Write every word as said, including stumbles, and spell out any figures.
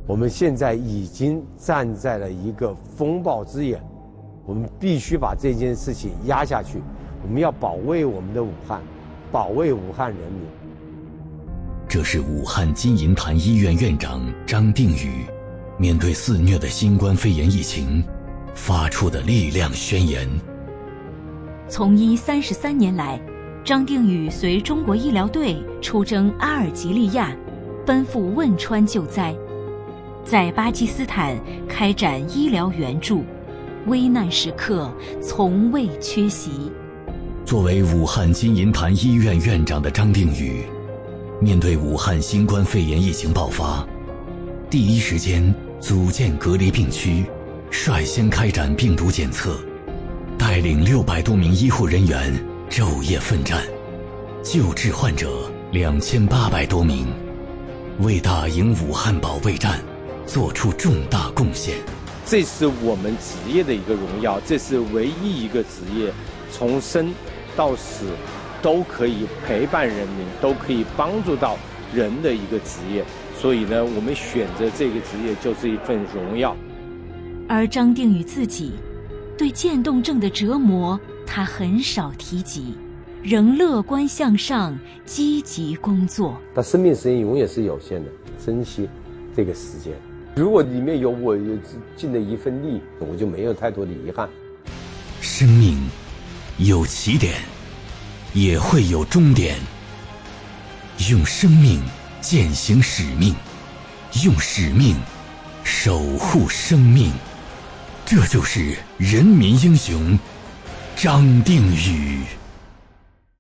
我们现在已经站在了一个风暴之眼，我们必须把这件事情压下去。我们要保卫我们的武汉，保卫武汉人民。 这是武汉金银潭医院院长张定宇面对肆虐的新冠肺炎疫情发出的力量宣言。 从医三十三年来，张定宇随中国医疗队出征阿尔及利亚，奔赴汶川救灾，在巴基斯坦开展医疗援助，危难时刻从未缺席。 作为武汉金银潭医院院长的张定宇，面对武汉新冠肺炎疫情爆发，第一时间组建隔离病区，率先开展病毒检测，带领六百多名医护人员昼夜奋战，救治患者两千八百多名，为打赢武汉保卫战做出重大贡献。 这是我们职业的一个荣耀，这是唯一一个职业从生到死都可以陪伴人民，都可以帮助到人的一个职业。所以呢，我们选择这个职业就是一份荣耀。 而张定宇自己对渐冻症的折磨，他很少提及，仍乐观向上，积极工作。 但生命时间永远是有限的，珍惜这个时间。如果里面有我尽的一份力，我就没有太多的遗憾。 生命有起点，也会有终点。用生命践行使命，用使命守护生命。这就是人民英雄张定宇。